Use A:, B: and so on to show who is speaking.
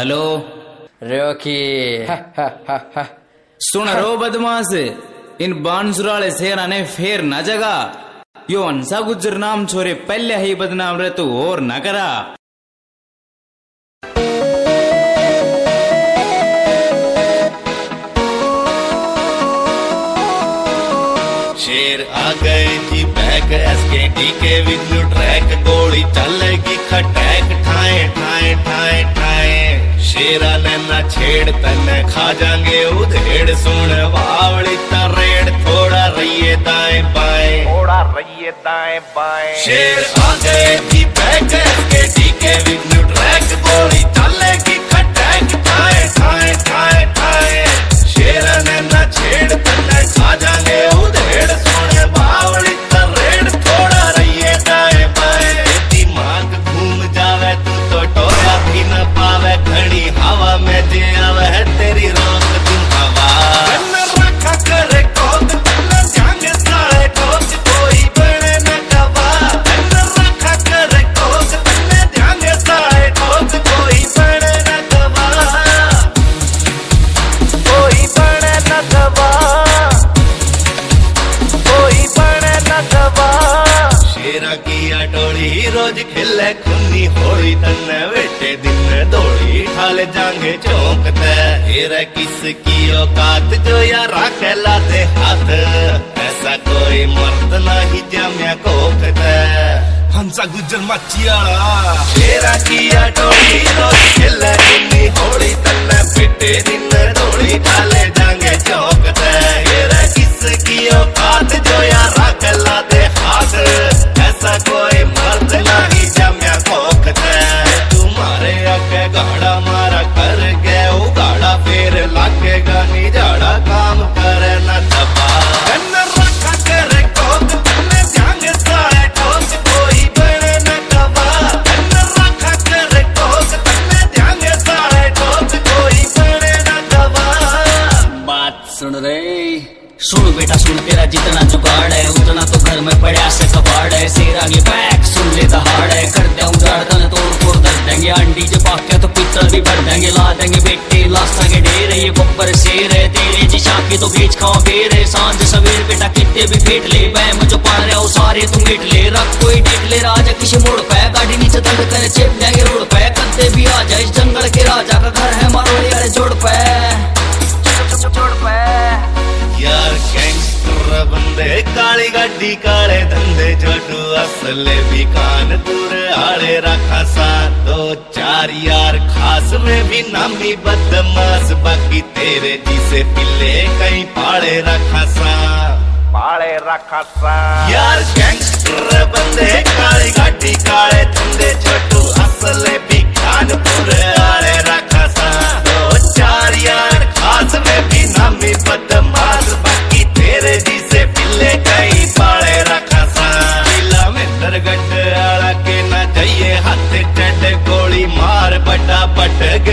A: Hello
B: रोकी
A: सुन रो बदमाश, इन बानसुराले सेना ने फेर न जगा। यो हंसा गुज्जर नाम छोरे पहले ही बदनाम रहे तो और न करा।
C: शेर आ गए जी बैक एसकेटी के विद ट्रैक, गोली चलेगी खटैक ठाए ठाए ठाए ठाए। शेरा ने न छेड़ तने खा जाएंगे उधेड़, सुन वावड़ी तरेड़ थोड़ा रहिए दाएं बाएं, थोड़ा रहिए दाएं बाएं। शेर आ गए जी बैक एसकेटी के विद ट्रैक, गोली चलेगी खटैक ठाए ठाए ठाए ठाए। शेरा ने न छेड़ तने खा जाएंगे उधेड़, सुन बावड़ी तरेड़ थोड़ा रहिए दाएं बाएं। दिमाग घूम जावे तू तो टोया भी न पावे, घड़ी हवा में जे आवे है तेरी रोक तू हवा। रखा करे कोक तन्ने जांगे साले ठोक, कोई बने न गवा। रखा करे कोक तन्ने जांगे साले ठोक, कोई बने न गवा, कोई बने न गवा, कोई बने न गवा। शेरा की अटोली रोज खिले खुन्नी होली, तन्ने बेटे दिन दौड़ी ठाले जांगे चौंकते। हेरा किसकी औकात जो या राखे लाते हाथ, ऐसा कोई मर्द नहीं जम्या कोकते। हंसा गुज्जर मचियाला शेरा की अटोली रोज खिले खुन्नी होली, तन्ने बेटे दिन दौड़ी ठाले जांगे चौंकते। हेरा किसकी औकात जो या राखे लाते हाथ, ऐसा कोई मर्द नहीं जम्या कोकते। तुम्हारे आगे गाड़ा मारा कर गए उगाड़ा, फिर लागेगा नी जाड़ा काम करे न दबा। रखा करे कोक तन्ने जांगे साले ठोक, कोई बने न गवा। रखा करे कोक तन्ने जांगे साले ठोक, कोई बने न गवा।
B: बात सुन रे, सुन बेटा सुन, तेरा जितना जुगाड़ है उतना तो घर में पड़ा से कबाड़ है। शेरा के बैक सुन ले दहाड़ है, कर दे उजाड़ तने तोड़ फोड़ कर देंगे। अंडी जब पाके तो पित्तल भी भर देंगे, ला देंगे बेटे लाशा के ढेर। ये बब्बर शेर है तेरे जी शाके तो बेच खाओ बेर है। सांझ सवेर बेटा कितने भी फेट ले, बैम जो पाड़ रहे हो सारे तुम गेट ले। रख कोई डेट ले राजा किसी मोड़ पे, गाड़ी नीचे दंड करे चेप जाएंगे रोड पे। कद्दे भी आ जाए इस जंगल के राजा का घर है मारो यार जोड़ पे, जोड़ पे।
C: यार गैंगस्टर बंदे काली गाड़ी काले धंधे, छोटू असले भी कान दूर आड़े रखा सा। दो चार यार खास में भी नामी बदमाश, बाकी तेरे जिसे पिले कहीं पाड़े रखा सा, पाड़े रखा सा। यार गैंगस्टर बंदे काली गाड़ी काले धंधे, छोटू असले भी कान दूर आड़े रखा सा। दो चार यार खास में भी नामी बदमाश, बाकी तेरे जिसे पिल्ले कई पाले रखा सा। पिला में दरगट आला के न जाइए हाथ चढ़, गोली मार बटा पट